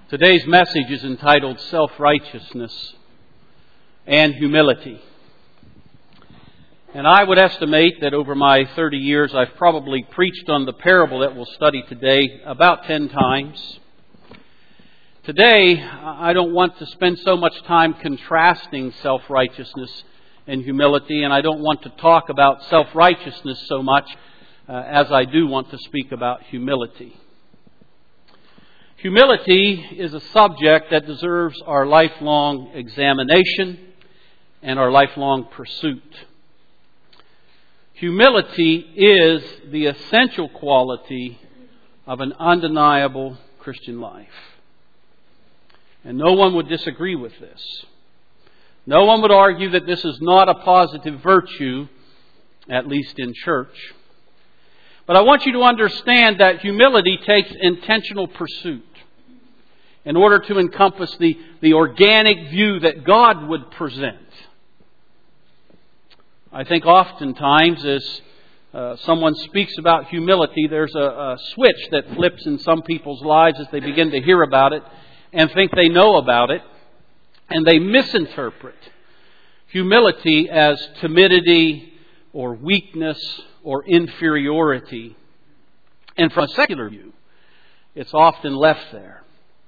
Today's message is entitled Self-Righteousness and Humility. And I would estimate that over my 30 years I've probably preached on the parable that we'll study today about 10 times. Today, I don't want to spend so much time contrasting self-righteousness and humility, and I don't want to talk about self-righteousness so much as I do want to speak about humility. Humility is a subject that deserves our lifelong examination and our lifelong pursuit. Humility is the essential quality of an undeniable Christian life. And no one would disagree with this. No one would argue that this is not a positive virtue, at least in church. But I want you to understand that humility takes intentional pursuit in order to encompass the organic view that God would present. I think oftentimes as someone speaks about humility, there's a switch that flips in some people's lives as they begin to hear about it and think they know about it, and they misinterpret humility as timidity or weakness or inferiority. And from a secular view, it's often left there.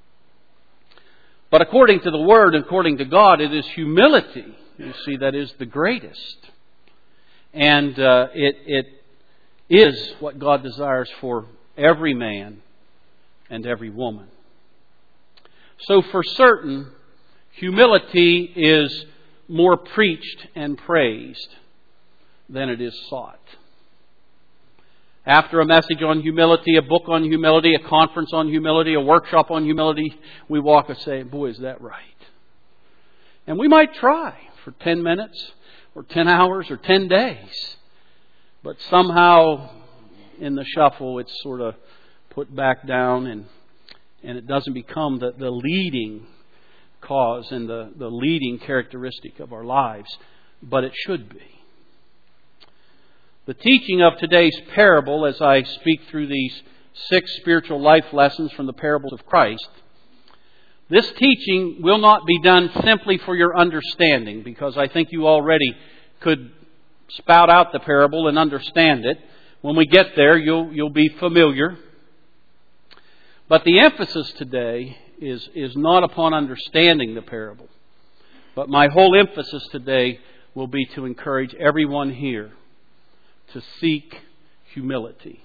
But according to the Word, according to God, it is humility, you see, that is the greatest. And it is what God desires for every man and every woman. So for certain, humility is more preached and praised than it is sought. After a message on humility, a book on humility, a conference on humility, a workshop on humility, we walk and say, boy, is that right? And we might try for 10 minutes or 10 hours or 10 days. But somehow in the shuffle it's sort of put back down and it doesn't become the leading cause and the leading characteristic of our lives. But it should be. The teaching of today's parable, as I speak through these 6 spiritual life lessons from the parables of Christ, this teaching will not be done simply for your understanding, because I think you already could spout out the parable and understand it. When we get there, you'll be familiar. But the emphasis today is not upon understanding the parable. But my whole emphasis today will be to encourage everyone here to seek humility.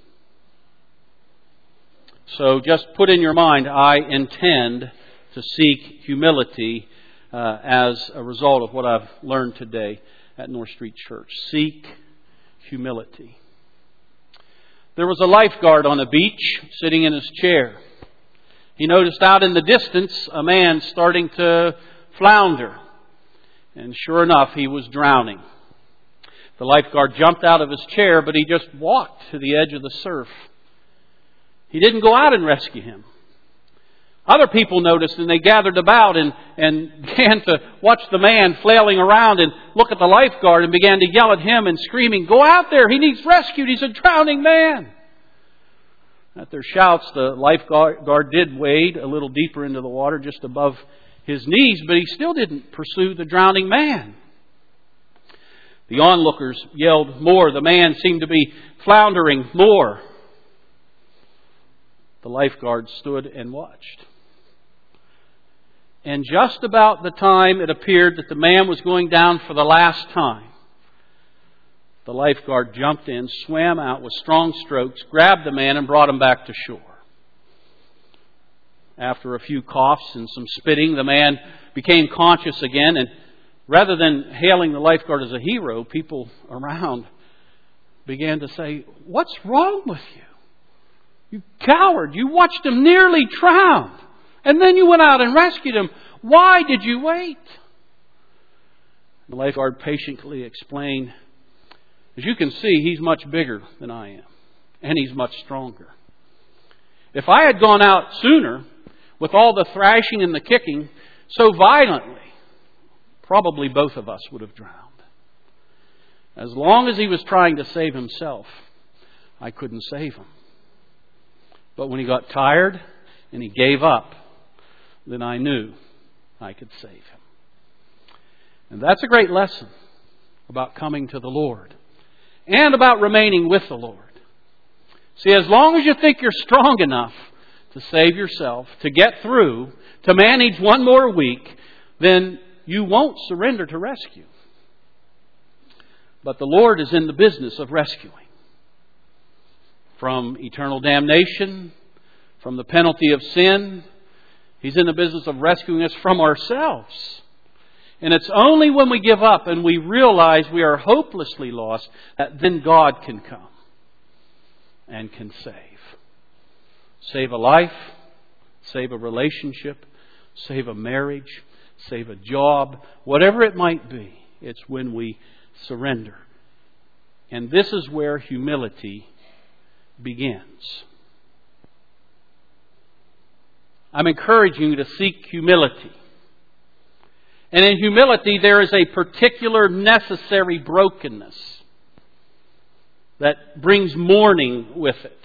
So just put in your mind, I intend to seek humility as a result of what I've learned today at North Street Church. Seek humility. There was a lifeguard on a beach sitting in his chair. He noticed out in the distance a man starting to flounder. And sure enough, he was drowning. The lifeguard jumped out of his chair, but he just walked to the edge of the surf. He didn't go out and rescue him. Other people noticed and they gathered about and began to watch the man flailing around and look at the lifeguard and began to yell at him and screaming, "Go out there! He needs rescued! He's a drowning man!" At their shouts, the lifeguard did wade a little deeper into the water, just above his knees, but he still didn't pursue the drowning man. The onlookers yelled more. The man seemed to be floundering more. The lifeguard stood and watched. And just about the time it appeared that the man was going down for the last time, the lifeguard jumped in, swam out with strong strokes, grabbed the man and brought him back to shore. After a few coughs and some spitting, the man became conscious again, and rather than hailing the lifeguard as a hero, people around began to say, "What's wrong with you? You coward! You watched him nearly drown. And then you went out and rescued him. Why did you wait?" The lifeguard patiently explained, "As you can see, he's much bigger than I am. And he's much stronger. If I had gone out sooner, with all the thrashing and the kicking so violently, probably both of us would have drowned. As long as he was trying to save himself, I couldn't save him. But when he got tired and he gave up, then I knew I could save him. And that's a great lesson about coming to the Lord and about remaining with the Lord. See, as long as you think you're strong enough to save yourself, to get through, to manage one more week, then you won't surrender to rescue. But the Lord is in the business of rescuing. From eternal damnation, from the penalty of sin, He's in the business of rescuing us from ourselves. And it's only when we give up and we realize we are hopelessly lost that then God can come and can save. Save a life, save a relationship, save a marriage, save a job, whatever it might be. It's when we surrender. And this is where humility begins. I'm encouraging you to seek humility. And in humility there is a particular necessary brokenness that brings mourning with it.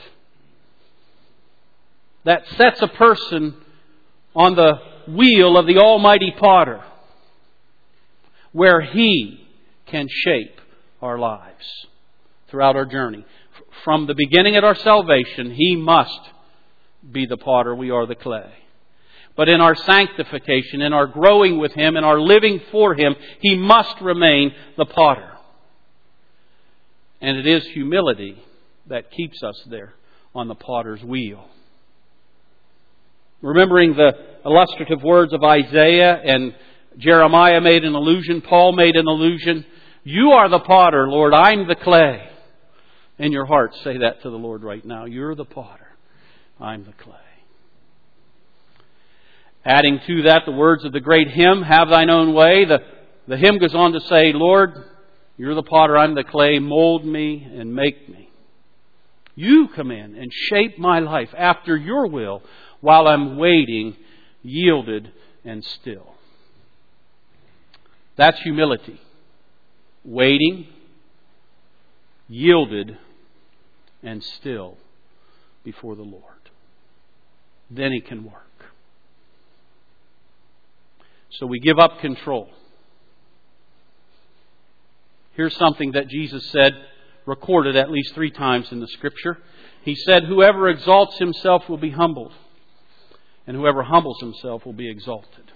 That sets a person on the wheel of the Almighty Potter, where He can shape our lives throughout our journey. From the beginning of our salvation, He must be the potter, we are the clay. But in our sanctification, in our growing with Him, in our living for Him, He must remain the potter. And it is humility that keeps us there on the potter's wheel. Remembering the illustrative words of Isaiah, and Jeremiah made an allusion, Paul made an allusion. You are the potter, Lord, I'm the clay. In your heart, say that to the Lord right now. You're the potter, I'm the clay. Adding to that the words of the great hymn, Have Thine Own Way. The hymn goes on to say, Lord, You're the potter, I'm the clay. Mold me and make me. You come in and shape my life after Your will while I'm waiting, yielded and still. That's humility. Waiting, yielded and still before the Lord. Then He can work. So we give up control. Here's something that Jesus said, recorded at least 3 times in the Scripture. He said, whoever exalts himself will be humbled, and whoever humbles himself will be exalted.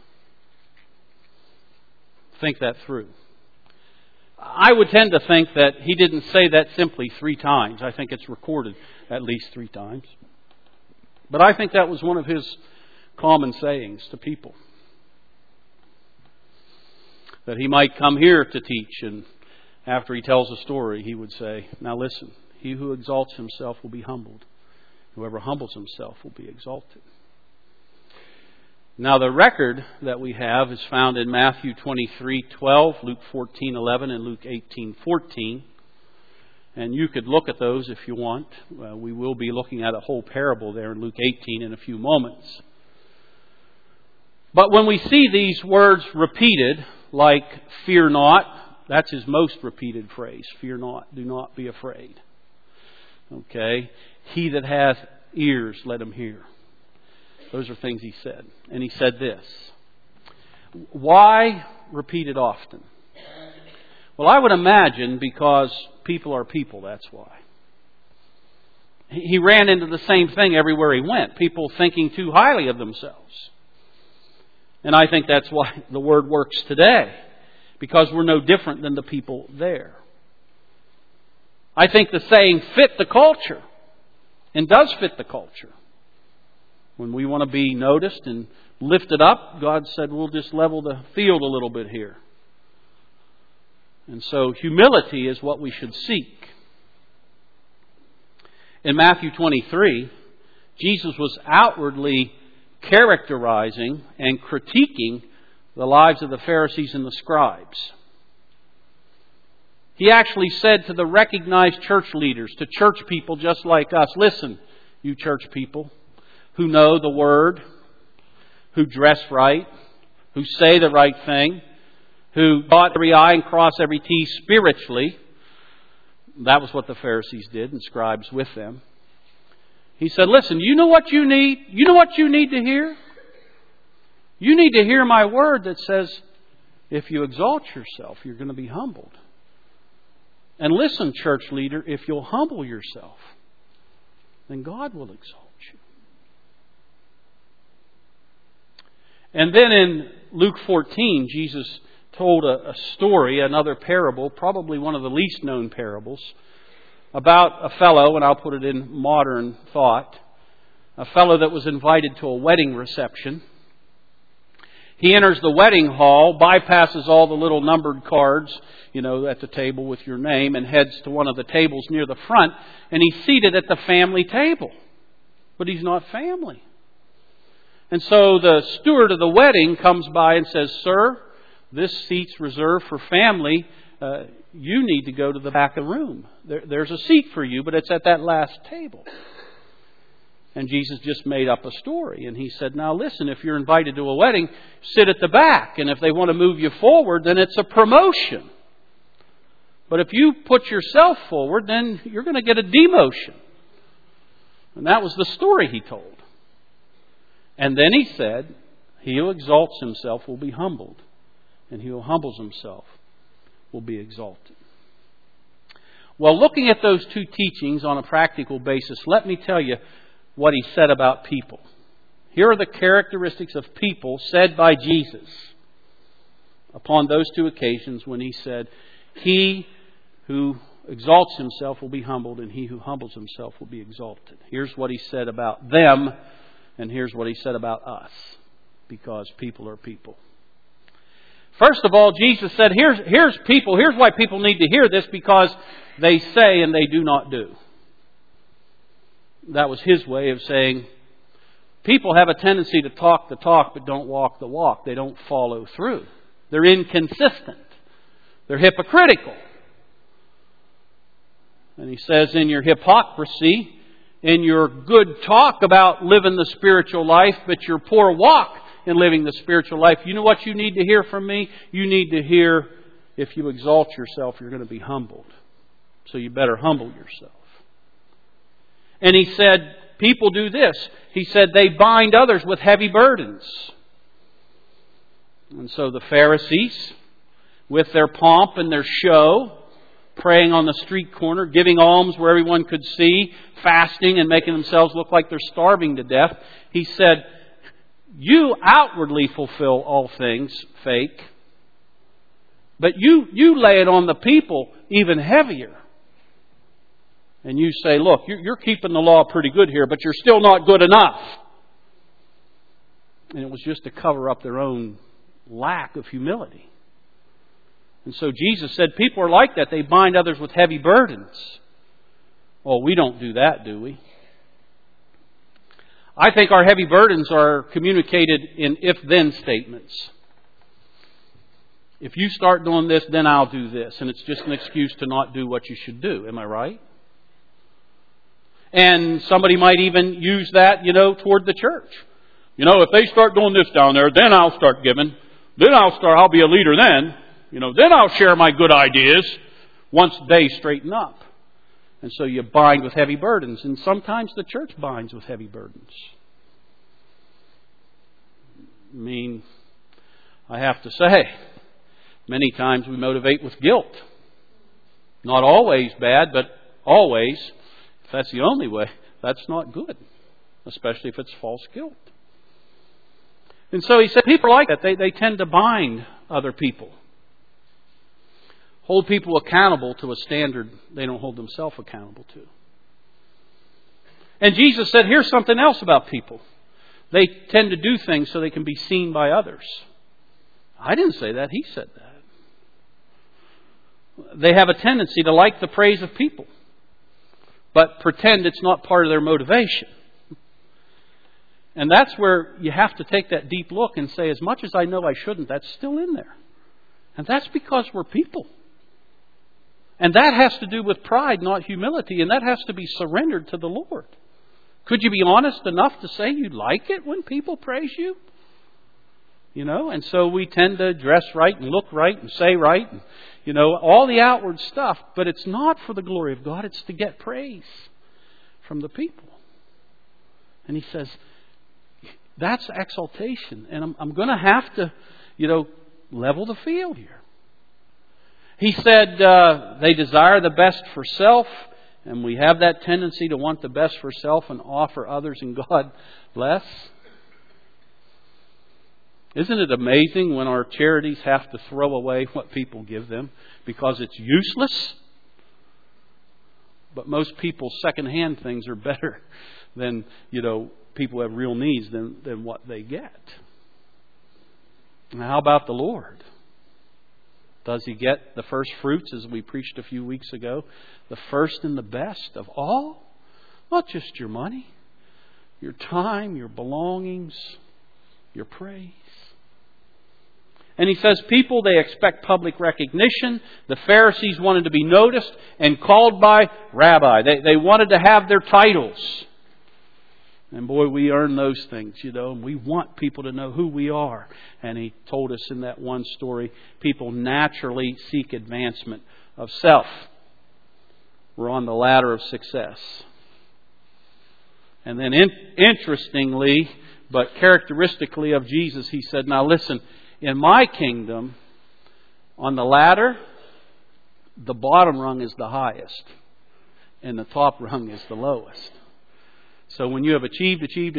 Think that through. I would tend to think that He didn't say that simply 3 times. I think it's recorded at least 3 times. But I think that was one of His common sayings to people. That He might come here to teach, and after He tells a story, He would say, now listen, he who exalts himself will be humbled. Whoever humbles himself will be exalted. Now the record that we have is found in Matthew 23:12, Luke 14:11, and Luke 18:14. And you could look at those if you want. We will be looking at a whole parable there in Luke 18 in a few moments. But when we see these words repeated, like fear not, that's His most repeated phrase. Fear not, do not be afraid. Okay? He that hath ears, let him hear. Those are things He said. And He said this. Why repeat it often? Well, I would imagine because people are people, that's why. He ran into the same thing everywhere He went. People thinking too highly of themselves. And I think that's why the word works today. Because we're no different than the people there. I think the saying fit the culture. And does fit the culture. When we want to be noticed and lifted up, God said we'll just level the field a little bit here. And so humility is what we should seek. In Matthew 23, Jesus was outwardly characterizing and critiquing the lives of the Pharisees and the scribes. He actually said to the recognized church leaders, to church people just like us, listen, you church people who know the Word, who dress right, who say the right thing, who dot every I and cross every T spiritually. That was what the Pharisees did, and scribes with them. He said, listen, you know what you need? You know what you need to hear? You need to hear my word that says, if you exalt yourself, you're going to be humbled. And listen, church leader, if you'll humble yourself, then God will exalt you. And then in Luke 14, Jesus told a story, another parable, probably one of the least known parables, about a fellow, and I'll put it in modern thought, a fellow that was invited to a wedding reception. He enters the wedding hall, bypasses all the little numbered cards, at the table with your name, and heads to one of the tables near the front, and he's seated at the family table. But he's not family. And so the steward of the wedding comes by and says, "Sir, this seat's reserved for family. You need to go to the back of the room. There's a seat for you, but it's at that last table." And Jesus just made up a story. And He said, "Now listen, if you're invited to a wedding, sit at the back. And if they want to move you forward, then it's a promotion. But if you put yourself forward, then you're going to get a demotion." And that was the story He told. And then He said, "He who exalts himself will be humbled, and he who humbles himself will be exalted." Well, looking at those two teachings on a practical basis, let me tell you what He said about people. Here are the characteristics of people said by Jesus upon those two occasions when He said, "He who exalts himself will be humbled, and he who humbles himself will be exalted." Here's what He said about them, and here's what He said about us, because people are people. First of all, Jesus said, here's people. Here's why people need to hear this, because they say and they do not do. That was His way of saying, people have a tendency to talk the talk but don't walk the walk. They don't follow through. They're inconsistent. They're hypocritical. And He says, in your hypocrisy, in your good talk about living the spiritual life, but your poor walk in living the spiritual life, you know what you need to hear from me? You need to hear, if you exalt yourself, you're going to be humbled. So you better humble yourself. And He said, people do this. He said, they bind others with heavy burdens. And so the Pharisees, with their pomp and their show, praying on the street corner, giving alms where everyone could see, fasting and making themselves look like they're starving to death. He said, you outwardly fulfill all things, fake, but you lay it on the people even heavier. And you say, look, you're keeping the law pretty good here, but you're still not good enough. And it was just to cover up their own lack of humility. And so Jesus said, people are like that. They bind others with heavy burdens. Oh, we don't do that, do we? I think our heavy burdens are communicated in if-then statements. If you start doing this, then I'll do this. And it's just an excuse to not do what you should do. Am I right? And somebody might even use that, toward the church. If they start doing this down there, then I'll start giving. Then I'll be a leader then. Then I'll share my good ideas once they straighten up. And so you bind with heavy burdens. And sometimes the church binds with heavy burdens. I have to say, many times we motivate with guilt. Not always bad, but always. If that's the only way, that's not good. Especially if it's false guilt. And so he said, people are like that. They tend to bind other people. Hold people accountable to a standard they don't hold themselves accountable to. And Jesus said, here's something else about people. They tend to do things so they can be seen by others. I didn't say that. He said that. They have a tendency to like the praise of people, but pretend it's not part of their motivation. And that's where you have to take that deep look and say, as much as I know I shouldn't, that's still in there. And that's because we're people. And that has to do with pride, not humility. And that has to be surrendered to the Lord. Could you be honest enough to say you like it when people praise you? And so we tend to dress right and look right and say right. And, all the outward stuff. But it's not for the glory of God. It's to get praise from the people. And he says, That's exaltation. And I'm going to have to, level the field here. He said they desire the best for self, and we have that tendency to want the best for self and offer others and God less. Isn't it amazing when our charities have to throw away what people give them because it's useless? But most people's second-hand things are better than, people who have real needs than what they get. Now, how about the Lord? Does He get the first fruits, as we preached a few weeks ago? The first and the best of all? Not just your money, your time, your belongings, your praise. And He says people, they expect public recognition. The Pharisees wanted to be noticed and called by Rabbi. They wanted to have their titles. And boy, we earn those things, and we want people to know who we are. And He told us in that one story, people naturally seek advancement of self. We're on the ladder of success. And then interestingly, but characteristically of Jesus, He said, now listen, in my kingdom, on the ladder, the bottom rung is the highest, and the top rung is the lowest. So when you have achieved,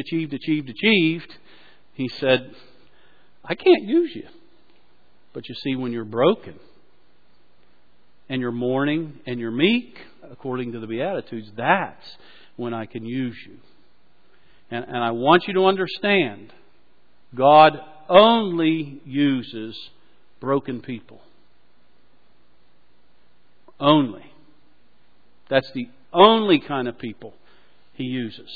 He said, I can't use you. But you see, when you're broken, and you're mourning, and you're meek, according to the Beatitudes, that's when I can use you. And I want you to understand, God only uses broken people. Only. That's the only kind of people He uses.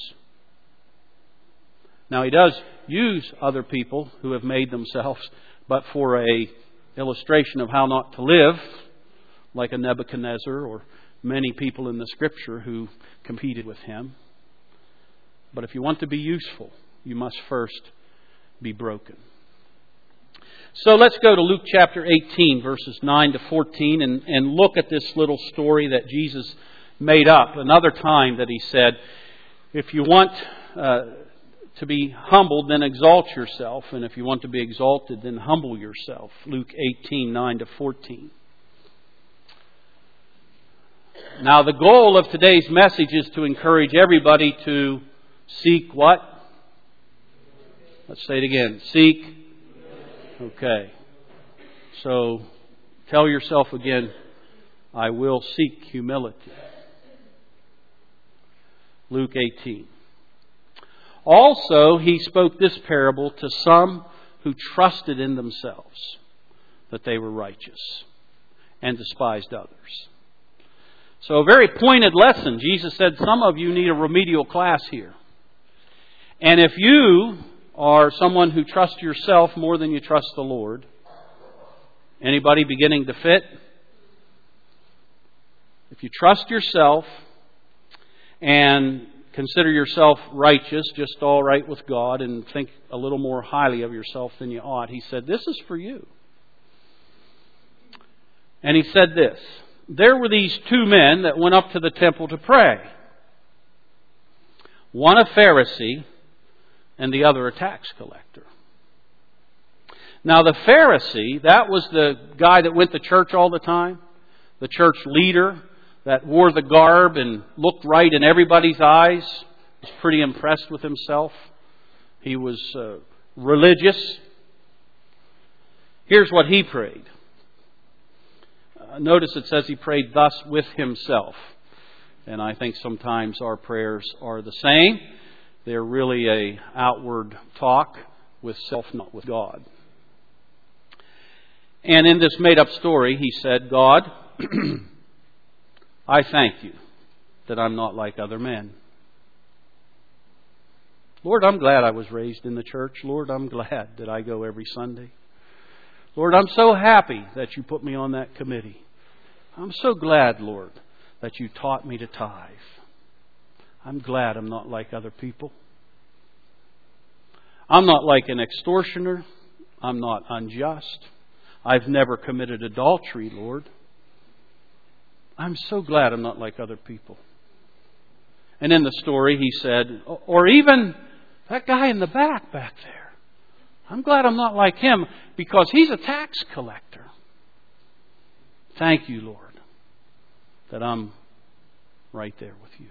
Now, He does use other people who have made themselves, but for a illustration of how not to live, like a Nebuchadnezzar or many people in the Scripture who competed with him. But if you want to be useful, you must first be broken. So let's go to Luke chapter 18, verses 9 to 14, and look at this little story that Jesus made up. Another time that He said, if you want to be humbled, then exalt yourself. And if you want to be exalted, then humble yourself. Luke 18, 9 to 14. Now, the goal of today's message is to encourage everybody to seek what? Let's say it again. Seek. Okay. So, tell yourself again, I will seek humility. Luke 18. Also, He spoke this parable to some who trusted in themselves that they were righteous and despised others. So a very pointed lesson. Jesus said, some of you need a remedial class here. And if you are someone who trusts yourself more than you trust the Lord, anybody beginning to fit? If you trust yourself and consider yourself righteous, just all right with God, and think a little more highly of yourself than you ought, He said, this is for you. And He said this, there were these two men that went up to the temple to pray. One a Pharisee and the other a tax collector. Now the Pharisee, that was the guy that went to church all the time, the church leader that wore the garb and looked right in everybody's eyes, was pretty impressed with himself. He was religious. Here's what he prayed. Notice it says he prayed thus with himself. And I think sometimes our prayers are the same. They're really a outward talk with self, not with God. And in this made-up story, he said, God, I thank you that I'm not like other men. Lord, I'm glad I was raised in the church. Lord, I'm glad that I go every Sunday. Lord, I'm so happy that you put me on that committee. I'm so glad, Lord, that you taught me to tithe. I'm glad I'm not like other people. I'm not like an extortioner. I'm not unjust. I've never committed adultery, Lord. I'm so glad I'm not like other people. And in the story he said, or even That guy in the back there. I'm glad I'm not like him because he's a tax collector. Thank you, Lord, that I'm right there with you.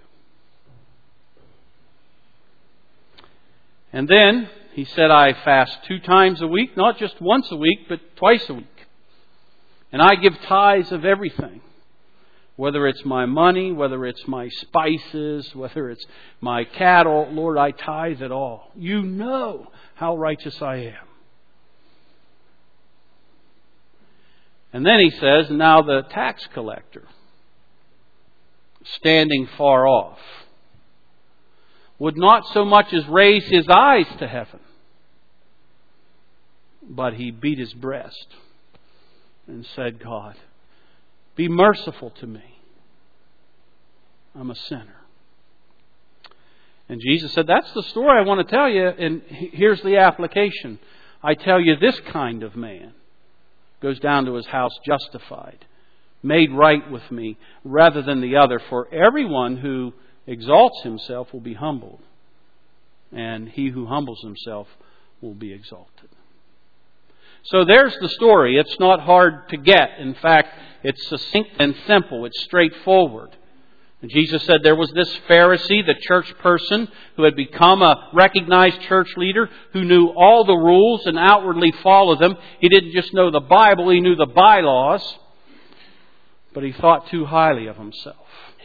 And then he said, I fast 2 times a week, not just once a week, but twice a week. And I give tithes of everything. Whether it's my money, whether it's my spices, whether it's my cattle, Lord, I tithe it all. You know how righteous I am. And then he says, now the tax collector, standing far off, would not so much as raise his eyes to heaven, but he beat his breast and said, God, be merciful to me. I'm a sinner. And Jesus said, that's the story I want to tell you, and here's the application. I tell you, this kind of man goes down to his house justified, made right with me, rather than the other. For everyone who exalts himself will be humbled, and he who humbles himself will be exalted. So there's the story. It's not hard to get. In fact, it's succinct and simple. It's straightforward. And Jesus said there was this Pharisee, the church person, who had become a recognized church leader, who knew all the rules and outwardly followed them. He didn't just know the Bible, he knew the bylaws. But he thought too highly of himself.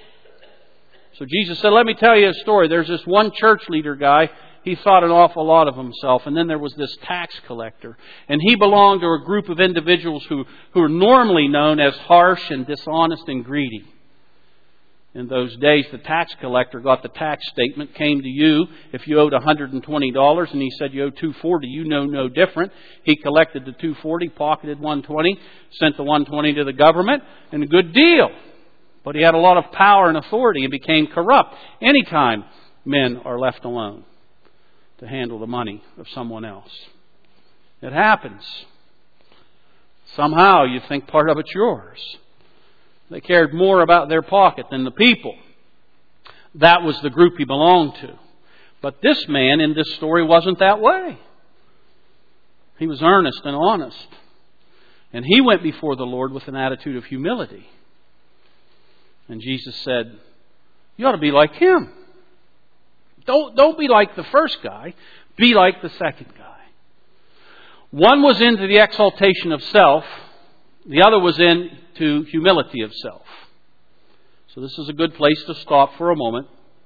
So Jesus said, let me tell you a story. There's this one church leader guy. He thought an awful lot of himself. And then there was this tax collector. And he belonged to a group of individuals who are normally known as harsh and dishonest and greedy. In those days, the tax collector got the tax statement, came to you if you owed $120, and he said you owe $240. You know no different. He collected the $240, pocketed $120, sent the $120 to the government, and a good deal. But he had a lot of power and authority and became corrupt. Anytime men are left alone to handle the money of someone else, it happens. Somehow you think part of it's yours. They cared more about their pocket than the people. That was the group he belonged to. But this man in this story wasn't that way. He was earnest and honest. And he went before the Lord with an attitude of humility. And Jesus said, you ought to be like him. Don't be like the first guy. Be like the second guy. One was into the exaltation of self. The other was into humility of self. So this is a good place to stop for a moment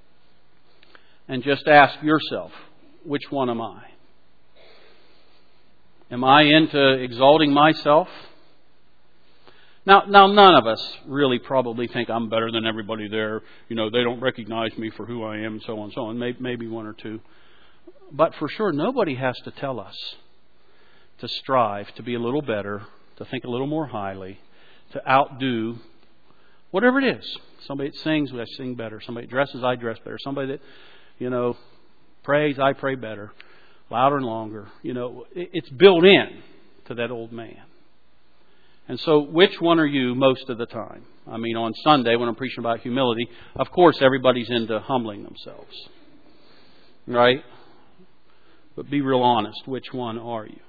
and just ask yourself, which one am I? Am I into exalting myself? Now none of us really probably think I'm better than everybody there. You know, they don't recognize me for who I am and so on and so on. Maybe one or two. But for sure, nobody has to tell us to strive to be a little better, to think a little more highly, to outdo whatever it is. Somebody that sings, I sing better. Somebody that dresses, I dress better. Somebody that, prays, I pray better. Louder and longer. It's built in to that old man. And so which one are you most of the time? I mean, on Sunday when I'm preaching about humility, of course everybody's into humbling themselves. Right? But be real honest. Which one are you?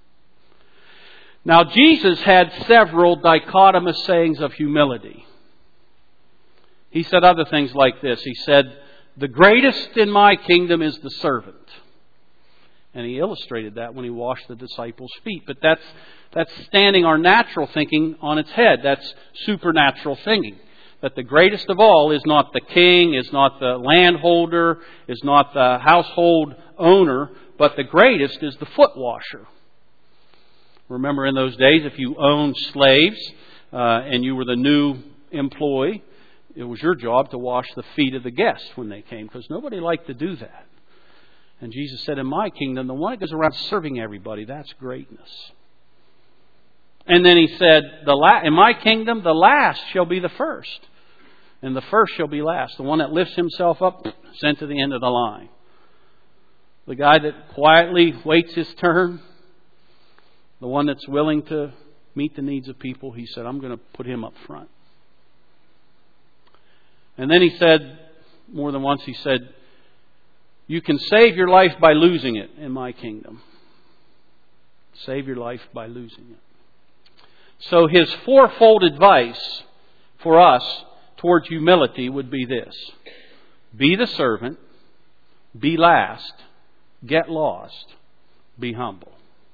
Now, Jesus had several dichotomous sayings of humility. He said other things like this. He said, the greatest in my kingdom is the servant. And he illustrated that when he washed the disciples' feet. But that's standing our natural thinking on its head. That's supernatural thinking. That the greatest of all is not the king, is not the landholder, is not the household owner, but the greatest is the foot washer. Remember in those days, if you owned slaves and you were the new employee, it was your job to wash the feet of the guests when they came, because nobody liked to do that. And Jesus said, in my kingdom, the one that goes around serving everybody, that's greatness. And then he said, in my kingdom, the last shall be the first, and the first shall be last. The one that lifts himself up, sent to the end of the line. The guy that quietly waits his turn, the one that's willing to meet the needs of people, he said, I'm going to put him up front. And then he said, more than once, he said, You can save your life by losing it in my kingdom. Save your life by losing it. So his fourfold advice for us towards humility would be this. Be the servant. Be last. Get lost. Be humble.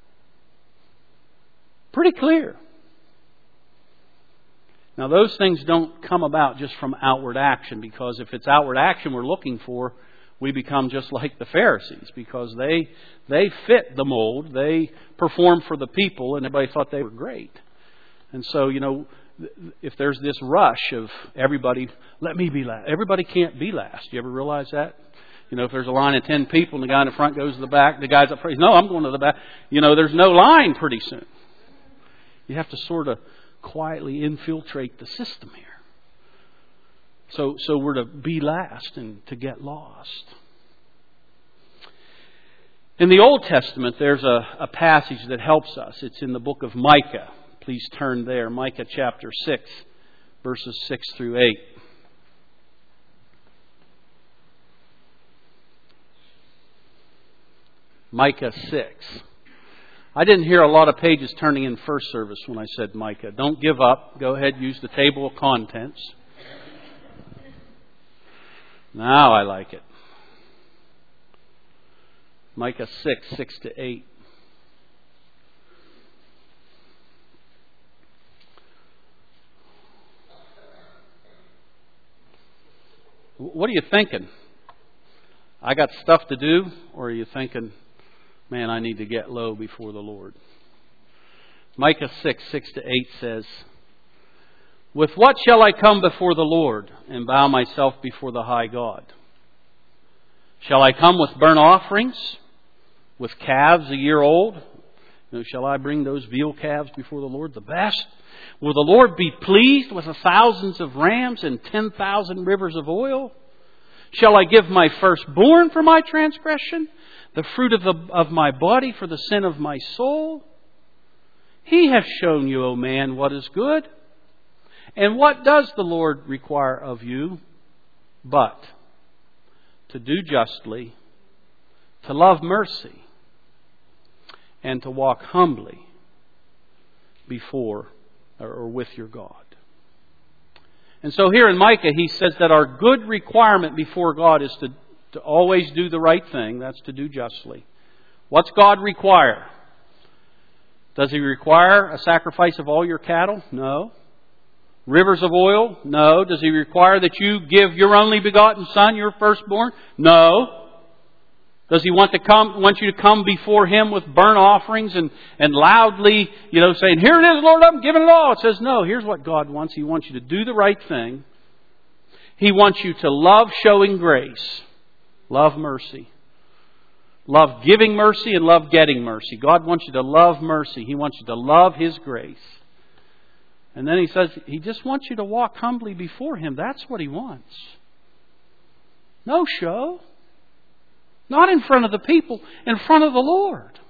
Pretty clear. Now those things don't come about just from outward action, because if it's outward action we're looking for, we become just like the Pharisees, because they fit the mold. They performed for the people and everybody thought they were great. And so, if there's this rush of everybody, let me be last. Everybody can't be last. You ever realize that? If there's a line of 10 people and the guy in the front goes to the back, the guy's up front, no, I'm going to the back. There's no line pretty soon. You have to sort of quietly infiltrate the system here. So we're to be last and to get lost. In the Old Testament, there's a passage that helps us. It's in the book of Micah. Please turn there. Micah chapter 6, verses 6 through 8. Micah 6. I didn't hear a lot of pages turning in first service when I said Micah. Don't give up. Go ahead, use the table of contents. Now I like it. Micah 6, 6 to 8. What are you thinking? I got stuff to do? Or are you thinking, man, I need to get low before the Lord? Micah 6, 6 to 8 says, with what shall I come before the Lord and bow myself before the high God? Shall I come with burnt offerings, with calves a year old? Shall I bring those veal calves before the Lord, the best? Will the Lord be pleased with 1,000s of rams and 10,000 rivers of oil? Shall I give my firstborn for my transgression, the fruit of my body for the sin of my soul? He hath shown you, O man, what is good. And what does the Lord require of you? But to do justly, to love mercy, and to walk humbly before or with your God. And so here in Micah, he says that our good requirement before God is to always do the right thing. That's to do justly. What's God require? Does He require a sacrifice of all your cattle? No. Rivers of oil? No. Does He require that you give your only begotten Son, your firstborn? No. Does He want you to come before Him with burnt offerings and loudly, saying, here it is, Lord, I'm giving it all? It says, no, here's what God wants. He wants you to do the right thing. He wants you to love showing grace, love mercy, love giving mercy, and love getting mercy. God wants you to love mercy. He wants you to love His grace. And then He says, He just wants you to walk humbly before Him. That's what He wants. No show. Not in front of the people, in front of the Lord.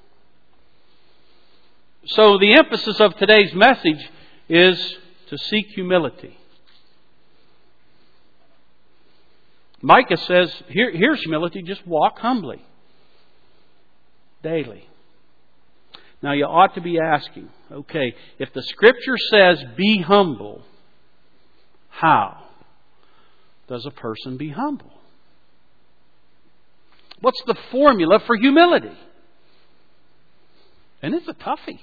So the emphasis of today's message is to seek humility. Micah says, here's humility, just walk humbly. Daily. Now you ought to be asking, okay, if the Scripture says be humble, how does a person be humble? What's the formula for humility? And it's a toughie.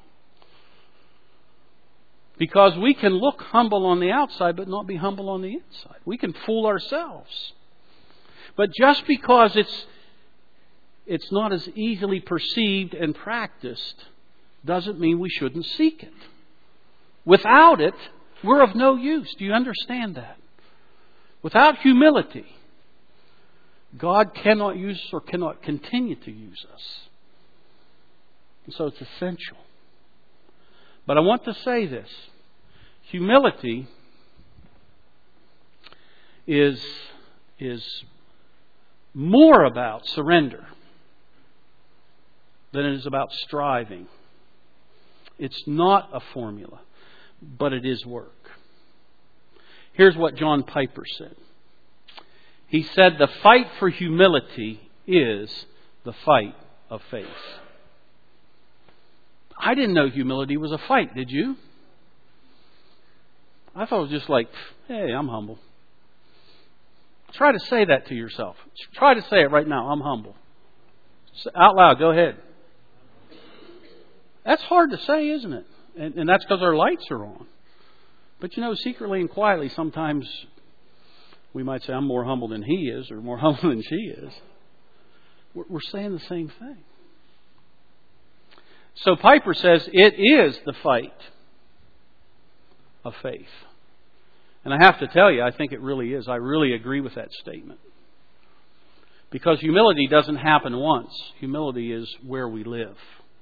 Because we can look humble on the outside but not be humble on the inside. We can fool ourselves. But just because it's not as easily perceived and practiced doesn't mean we shouldn't seek it. Without it, we're of no use. Do you understand that? Without humility, God cannot use us or cannot continue to use us. And so it's essential. But I want to say this. Humility is more about surrender than it is about striving. It's not a formula, but it is work. Here's what John Piper said. He said, the fight for humility is the fight of faith. I didn't know humility was a fight, did you? I thought it was just like, hey, I'm humble. Try to say that to yourself. Try to say it right now. I'm humble. Out loud, go ahead. That's hard to say, isn't it? And that's because our lights are on. But secretly and quietly, sometimes we might say, I'm more humble than he is, or more humble than she is. We're saying the same thing. So Piper says it is the fight of faith. And I have to tell you, I think it really is. I really agree with that statement. Because humility doesn't happen once. Humility is where we live.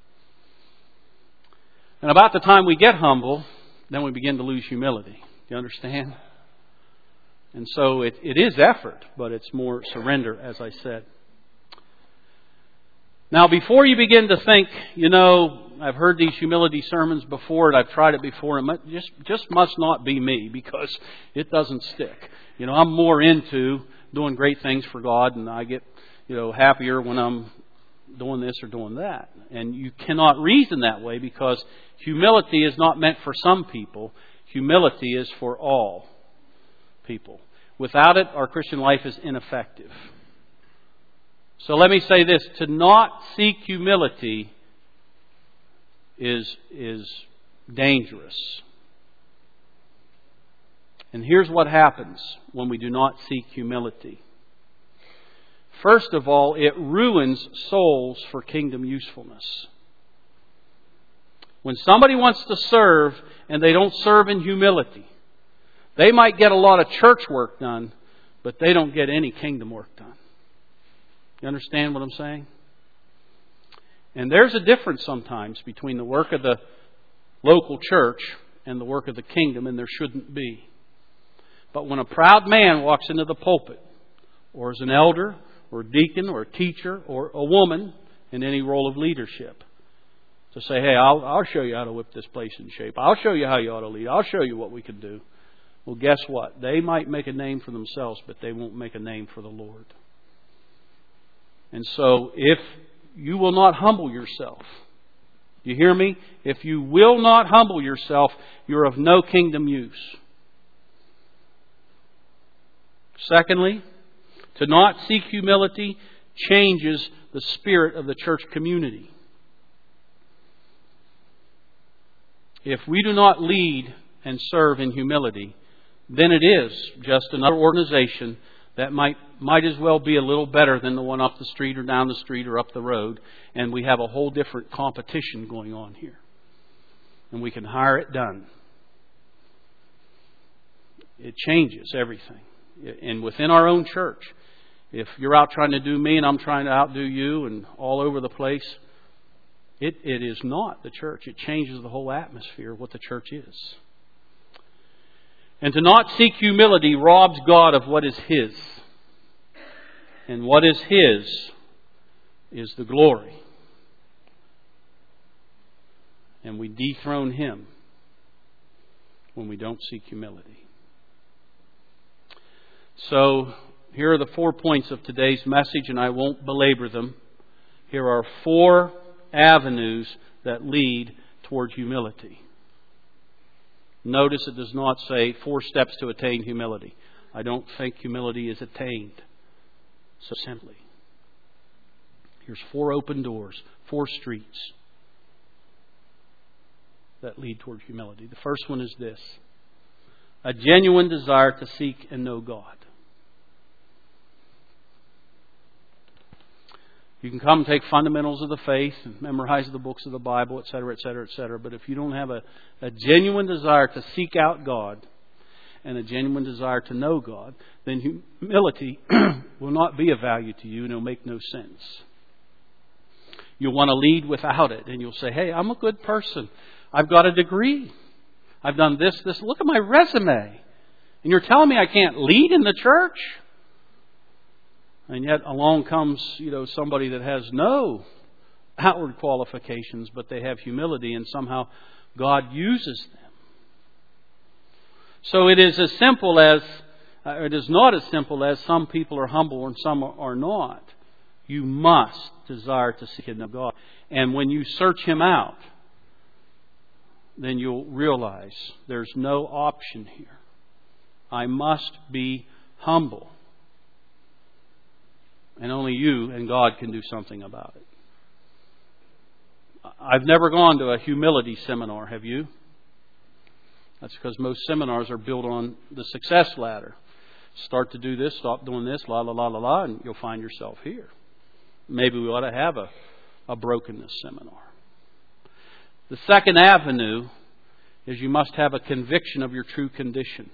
And about the time we get humble, then we begin to lose humility. You understand? And so it is effort, but it's more surrender, as I said. Now, before you begin to think, I've heard these humility sermons before, and I've tried it before, and just must not be me, because it doesn't stick. I'm more into doing great things for God, and I get, happier when I'm doing this or doing that. And you cannot reason that way, because humility is not meant for some people. Humility is for all people. Without it, our Christian life is ineffective. So let me say this. To not seek humility is dangerous. And here's what happens when we do not seek humility. First of all, it ruins souls for kingdom usefulness. When somebody wants to serve and they don't serve in humility, they might get a lot of church work done, but they don't get any kingdom work done. You understand what I'm saying? And there's a difference sometimes between the work of the local church and the work of the kingdom, and there shouldn't be. But when a proud man walks into the pulpit, or as an elder, or a deacon, or a teacher, or a woman in any role of leadership, to say, hey, I'll show you how to whip this place in shape. I'll show you how you ought to lead. I'll show you what we can do. Well, guess what? They might make a name for themselves, but they won't make a name for the Lord. And so, if you will not humble yourself, you hear me? If you will not humble yourself, you're of no kingdom use. Secondly, to not seek humility changes the spirit of the church community. If we do not lead and serve in humility, then it is just another organization that might as well be a little better than the one up the street or down the street or up the road. And we have a whole different competition going on here. And we can hire it done. It changes everything. And within our own church, if you're out trying to do me and I'm trying to outdo you and all over the place, it is not the church. It changes the whole atmosphere of what the church is. And to not seek humility robs God of what is His. And what is His is the glory. And we dethrone Him when we don't seek humility. So, here are the 4 points of today's message, and I won't belabor them. Here are 4 avenues that lead toward humility. Notice it does not say 4 steps to attain humility. I don't think humility is attained so simply. Here's 4 open doors, 4 streets that lead toward humility. The first one is this: a genuine desire to seek and know God. You can come and take fundamentals of the faith and memorize the books of the Bible, etc., etc., etc. But if you don't have a genuine desire to seek out God and a genuine desire to know God, then humility will not be of value to you and it'll make no sense. You'll want to lead without it, and you'll say, hey, I'm a good person. I've got a degree. I've done this. Look at my resume. And you're telling me I can't lead in the church? And yet along comes, somebody that has no outward qualifications, but they have humility, and somehow God uses them. So it is not as simple as some people are humble and some are not. You must desire to seek and know God. And when you search Him out, then you'll realize there's no option here. I must be humble. And only you and God can do something about it. I've never gone to a humility seminar, have you? That's because most seminars are built on the success ladder. Start to do this, stop doing this, la la la la la, and you'll find yourself here. Maybe we ought to have a brokenness seminar. The second avenue is you must have a conviction of your true condition.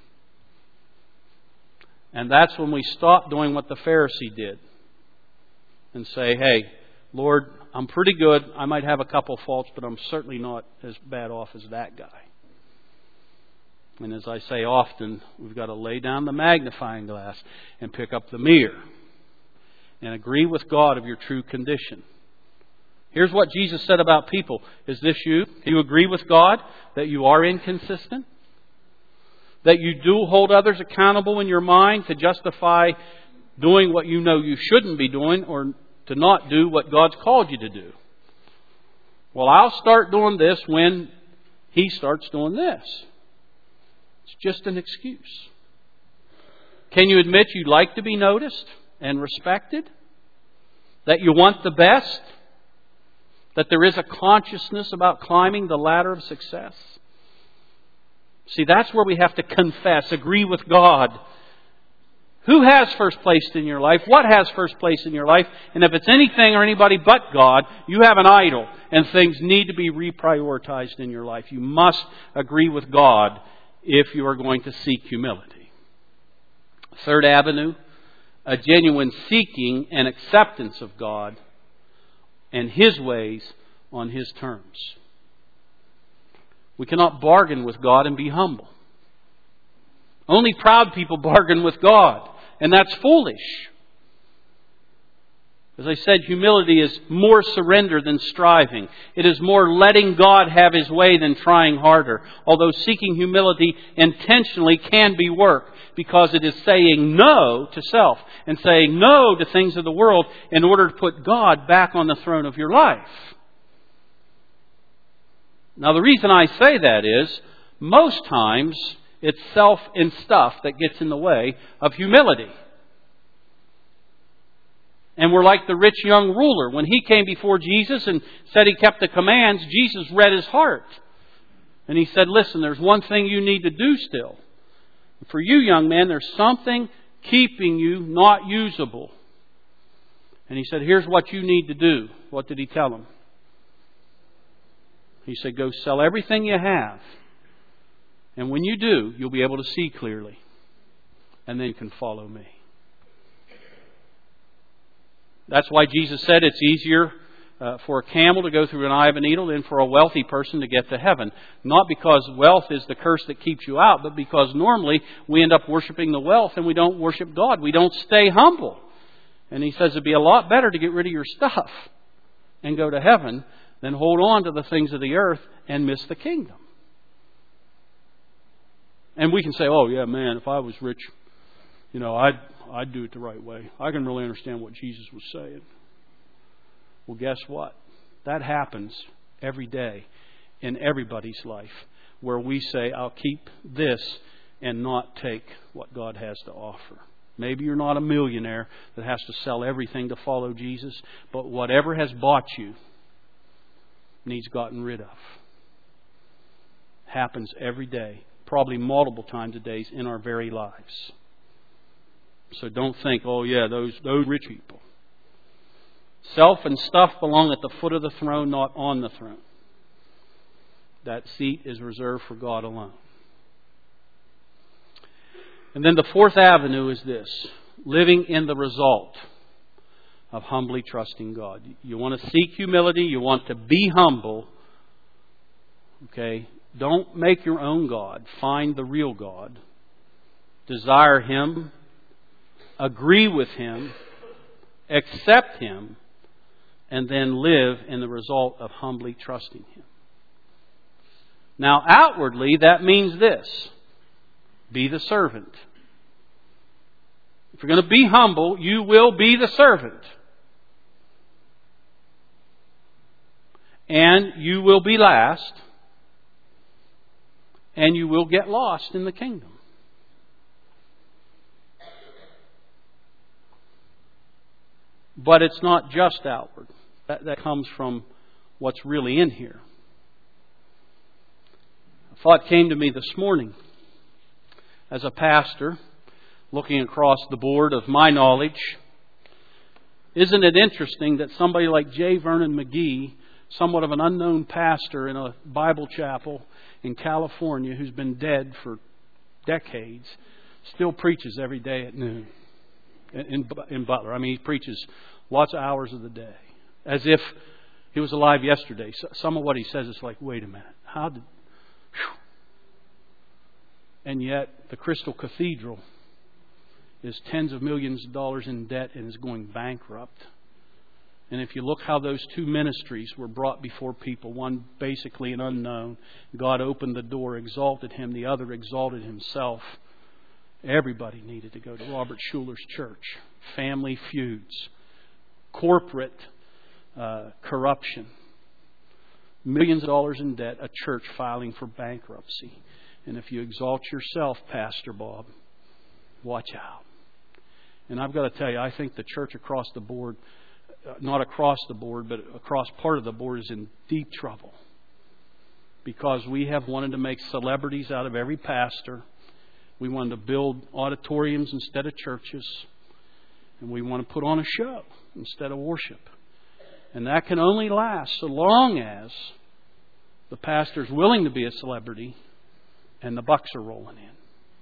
And that's when we stop doing what the Pharisee did and say, hey, Lord, I'm pretty good. I might have a couple faults, but I'm certainly not as bad off as that guy. And as I say often, we've got to lay down the magnifying glass and pick up the mirror and agree with God of your true condition. Here's what Jesus said about people. Is this you? Do you agree with God that you are inconsistent? That you do hold others accountable in your mind to justify doing what you know you shouldn't be doing or to not do what God's called you to do? Well, I'll start doing this when He starts doing this. It's just an excuse. Can you admit you'd like to be noticed and respected? That you want the best? That there is a consciousness about climbing the ladder of success? See, that's where we have to confess, agree with God. Who has first place in your life? What has first place in your life? And if it's anything or anybody but God, you have an idol and things need to be reprioritized in your life. You must agree with God if you are going to seek humility. Third avenue, a genuine seeking and acceptance of God and His ways on His terms. We cannot bargain with God and be humble. Only proud people bargain with God, and that's foolish. As I said, humility is more surrender than striving. It is more letting God have His way than trying harder. Although seeking humility intentionally can be work, because it is saying no to self and saying no to things of the world in order to put God back on the throne of your life. Now, the reason I say that is, most times it's self and stuff that gets in the way of humility. And we're like the rich young ruler. When he came before Jesus and said he kept the commands, Jesus read his heart. And He said, listen, there's one thing you need to do still. For you, young man, there's something keeping you not usable. And He said, here's what you need to do. What did He tell him? He said, go sell everything you have. And when you do, you'll be able to see clearly. And then can follow me. That's why Jesus said it's easier for a camel to go through an eye of a needle than for a wealthy person to get to heaven. Not because wealth is the curse that keeps you out, but because normally we end up worshiping the wealth and we don't worship God. We don't stay humble. And He says it'd be a lot better to get rid of your stuff and go to heaven than hold on to the things of the earth and miss the kingdom. And we can say, oh yeah, man, if I was rich, I'd do it the right way. I can really understand what Jesus was saying. Well, guess what? That happens every day in everybody's life, where we say, I'll keep this and not take what God has to offer. Maybe you're not a millionaire that has to sell everything to follow Jesus, but whatever has bought you needs gotten rid of. Happens every day, probably multiple times a day in our very lives. So don't think, oh yeah, those rich people. Self and stuff belong at the foot of the throne, not on the throne. That seat is reserved for God alone. And then the fourth avenue is this: living in the result of humbly trusting God. You want to seek humility, you want to be humble. Okay? Don't make your own God. Find the real God. Desire Him. Agree with Him. Accept Him. And then live in the result of humbly trusting Him. Now, outwardly, that means this: be the servant. If you're going to be humble, you will be the servant. and you will be last, and you will get lost in the kingdom. But it's not just outward. That comes from what's really in here. A thought came to me this morning as a pastor, looking across the board of my knowledge. Isn't it interesting that somebody like J. Vernon McGee, somewhat of an unknown pastor in a Bible chapel in California who's been dead for decades, still preaches every day at noon in Butler. I mean, he preaches lots of hours of the day, as if he was alive yesterday. Some of what he says is like, wait a minute, how did... Whew. And yet, the Crystal Cathedral is tens of millions of dollars in debt and is going bankrupt. And if you look how those two ministries were brought before people, one basically an unknown, God opened the door, exalted him, the other exalted himself. Everybody needed to go to Robert Schuller's church. Family feuds, corporate corruption, millions of dollars in debt, a church filing for bankruptcy. And if you exalt yourself, Pastor Bob, watch out. And I've got to tell you, I think the church across the board, not across the board, but across part of the board, is in deep trouble. Because we have wanted to make celebrities out of every pastor. We wanted to build auditoriums instead of churches. And we want to put on a show instead of worship. And that can only last so long as the pastor's willing to be a celebrity and the bucks are rolling in.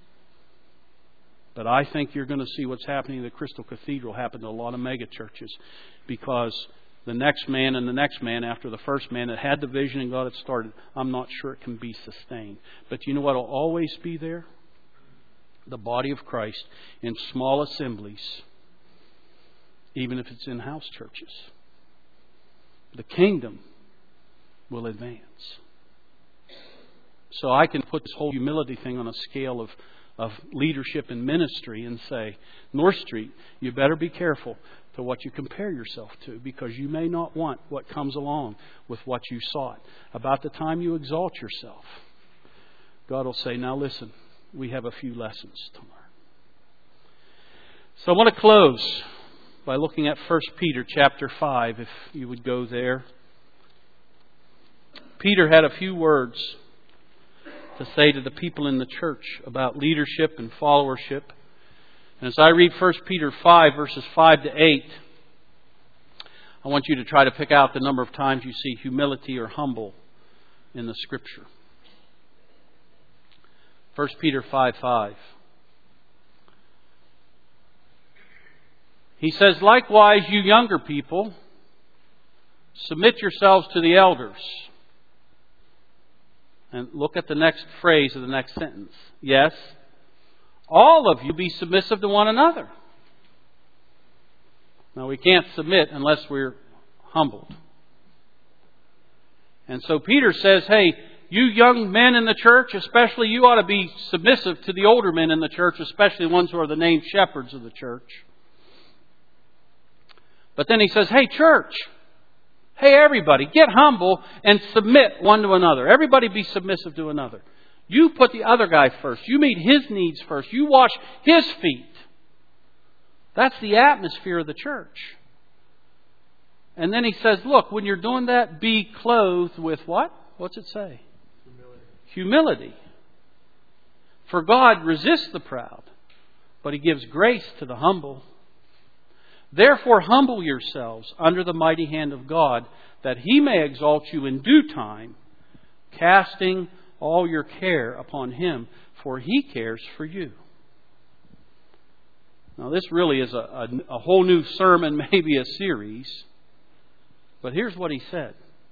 But I think you're going to see what's happening in the Crystal Cathedral happen to a lot of mega churches, because the next man and the next man after the first man that had the vision and got it started, I'm not sure it can be sustained. But you know what will always be there? The body of Christ in small assemblies, even if it's in house churches. The kingdom will advance. So I can put this whole humility thing on a scale of leadership and ministry and say, North Street, you better be careful to what you compare yourself to, because you may not want what comes along with what you sought. About the time you exalt yourself, God will say, now listen, we have a few lessons to learn. So I want to close by looking at 1 Peter chapter 5, if you would go there. Peter had a few words to say to the people in the church about leadership and followership. And as I read 1 Peter 5, verses 5 to 8, I want you to try to pick out the number of times you see humility or humble in the Scripture. 1 Peter 5:5. He says, likewise, you younger people, submit yourselves to the elders. And look at the next phrase of the next sentence. Yes, all of you be submissive to one another. Now, we can't submit unless we're humbled. And so Peter says, hey, you young men in the church, especially, you ought to be submissive to the older men in the church, especially the ones who are the named shepherds of the church. But then he says, hey, church, hey, everybody, get humble and submit one to another. Everybody be submissive to another. You put the other guy first. You meet his needs first. You wash his feet. That's the atmosphere of the church. And then he says, look, when you're doing that, be clothed with what? What's it say? Humility. For God resists the proud, but He gives grace to the humble. Therefore humble yourselves under the mighty hand of God, that He may exalt you in due time, casting all your care upon Him, for He cares for you. Now this really is a whole new sermon, maybe a series. But here's what he said.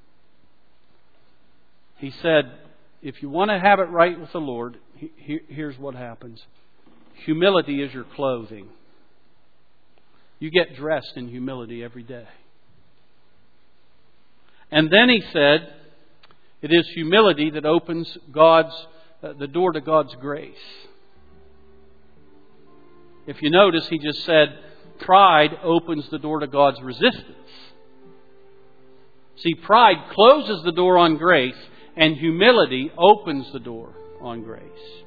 He said, if you want to have it right with the Lord, here's what happens. Humility is your clothing. You get dressed in humility every day. And then he said, it is humility that opens the door to God's grace. If you notice, he just said, pride opens the door to God's resistance. See, pride closes the door on grace, and humility opens the door on grace.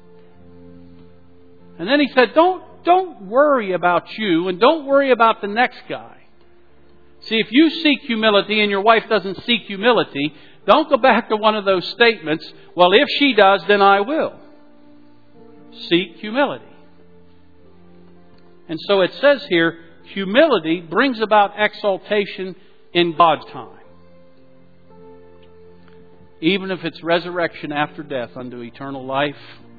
And then he said, don't worry about you, and don't worry about the next guy. See, if you seek humility and your wife doesn't seek humility, don't go back to one of those statements, well, if she does, then I will. Seek humility. And so it says here, humility brings about exaltation in God's time. Even if it's resurrection after death unto eternal life.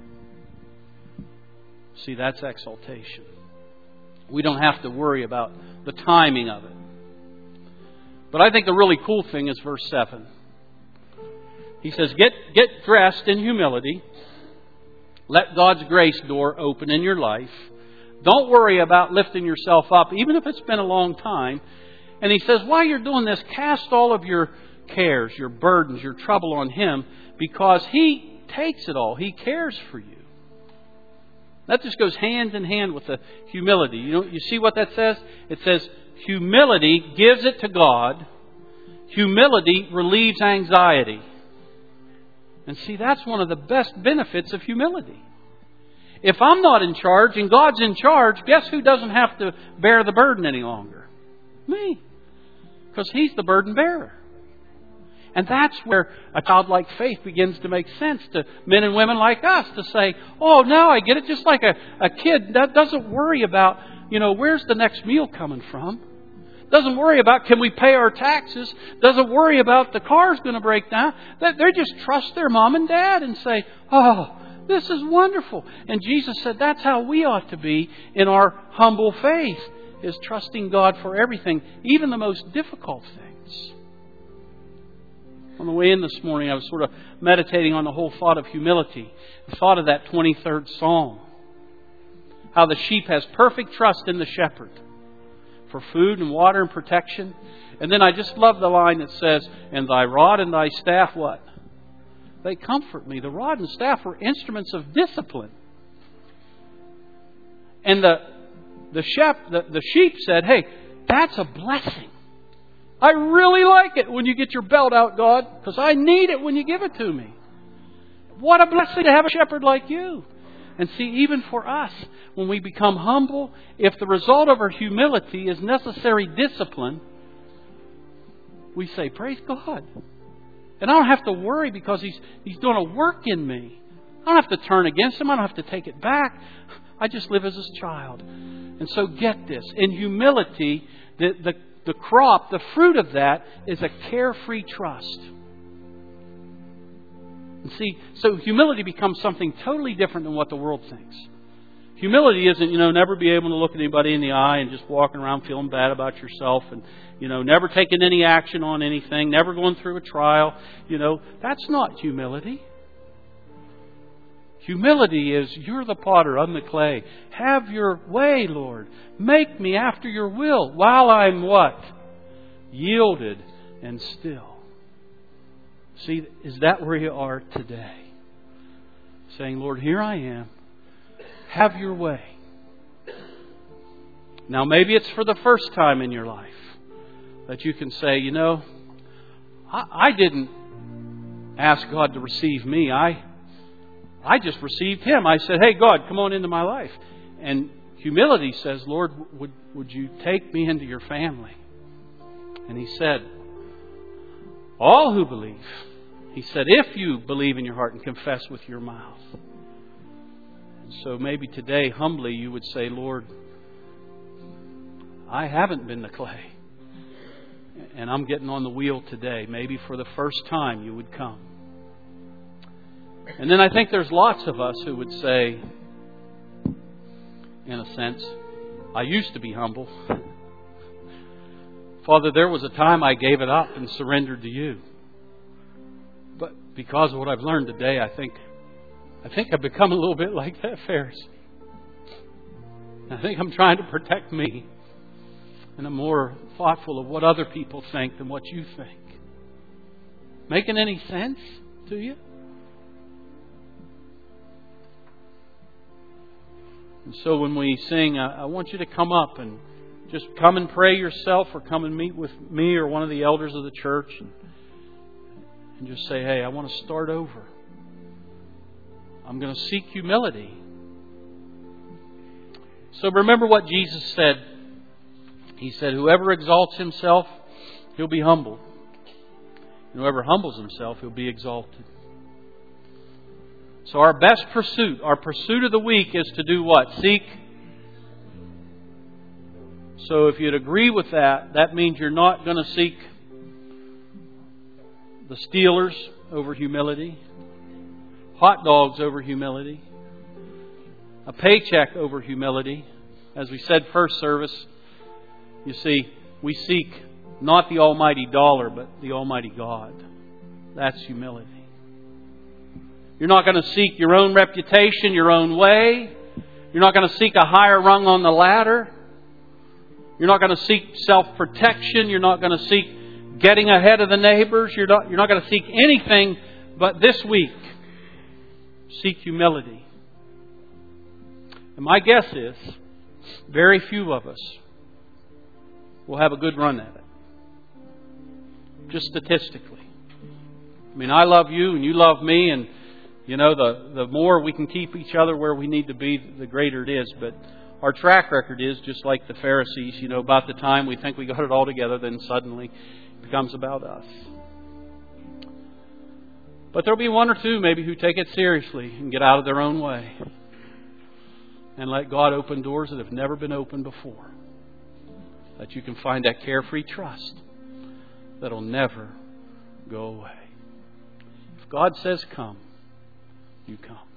See, that's exaltation. We don't have to worry about the timing of it. But I think the really cool thing is verse 7. He says, get dressed in humility. Let God's grace door open in your life. Don't worry about lifting yourself up, even if it's been a long time. And he says, while you're doing this, cast all of your cares, your burdens, your trouble on Him, because He takes it all. He cares for you. That just goes hand in hand with the humility. You see what that says? It says, humility gives it to God. Humility relieves anxiety. And see, that's one of the best benefits of humility. If I'm not in charge and God's in charge, guess who doesn't have to bear the burden any longer? Me. Because He's the burden bearer. And that's where a childlike faith begins to make sense to men and women like us, to say, oh, now I get it. Just like a kid that doesn't worry about, where's the next meal coming from? Doesn't worry about, can we pay our taxes? Doesn't worry about the car's going to break down. They just trust their mom and dad and say, oh, this is wonderful. And Jesus said that's how we ought to be in our humble faith, is trusting God for everything, even the most difficult things. On the way in this morning, I was sort of meditating on the whole thought of humility. The thought of that 23rd Psalm. How the sheep has perfect trust in the shepherd for food and water and protection. And then I just love the line that says, and thy rod and thy staff, what? They comfort me. The rod and staff were instruments of discipline. And the sheep said, hey, that's a blessing. I really like it when you get your belt out, God, because I need it when you give it to me. What a blessing to have a shepherd like you. And see, even for us, when we become humble, if the result of our humility is necessary discipline, we say, praise God. And I don't have to worry because He's doing a work in me. I don't have to turn against Him. I don't have to take it back. I just live as His child. And so get this. In humility, the crop, the fruit of that is a carefree trust. And see, so humility becomes something totally different than what the world thinks. Humility isn't, never be able to look at anybody in the eye and just walking around feeling bad about yourself and, never taking any action on anything, never going through a trial. That's not humility. Humility is, you're the potter, I'm the clay. Have your way, Lord. Make me after your will while I'm what? Yielded and still. See, is that where you are today? Saying, Lord, here I am. Have your way. Now, maybe it's for the first time in your life that you can say, I didn't ask God to receive me. I just received Him. I said, hey, God, come on into my life. And humility says, Lord, would you take me into your family? And He said, all who believe. He said, if you believe in your heart and confess with your mouth. And so maybe today, humbly, you would say, Lord, I haven't been the clay. And I'm getting on the wheel today. Maybe for the first time you would come. And then I think there's lots of us who would say, in a sense, I used to be humble. Father, there was a time I gave it up and surrendered to you. But because of what I've learned today, I think I've become a little bit like that Pharisee. I think I'm trying to protect me. And I'm more thoughtful of what other people think than what you think. Making any sense to you? And so when we sing, I want you to come up and just come and pray yourself, or come and meet with me or one of the elders of the church. and just say, hey, I want to start over. I'm going to seek humility. So remember what Jesus said. He said, whoever exalts himself, he'll be humbled. And whoever humbles himself, he'll be exalted. So our best pursuit, our pursuit of the week is to do what? Seek. So if you'd agree with that, that means you're not going to seek the Steelers over humility, hot dogs over humility, a paycheck over humility. As we said first service, you see, we seek not the almighty dollar, but the almighty God. That's humility. You're not going to seek your own reputation, your own way. You're not going to seek a higher rung on the ladder. You're not going to seek self-protection. You're not going to seek getting ahead of the neighbors. You're not going to seek anything but this week. Seek humility. And my guess is, very few of us will have a good run at it. Just statistically. I mean, I love you and you love me, and you know, the more we can keep each other where we need to be, the greater it is. But our track record is just like the Pharisees. You know, about the time we think we got it all together, then suddenly it becomes about us. But there'll be one or two maybe who take it seriously and get out of their own way and let God open doors that have never been opened before. That you can find that carefree trust that'll never go away. If God says come, you come.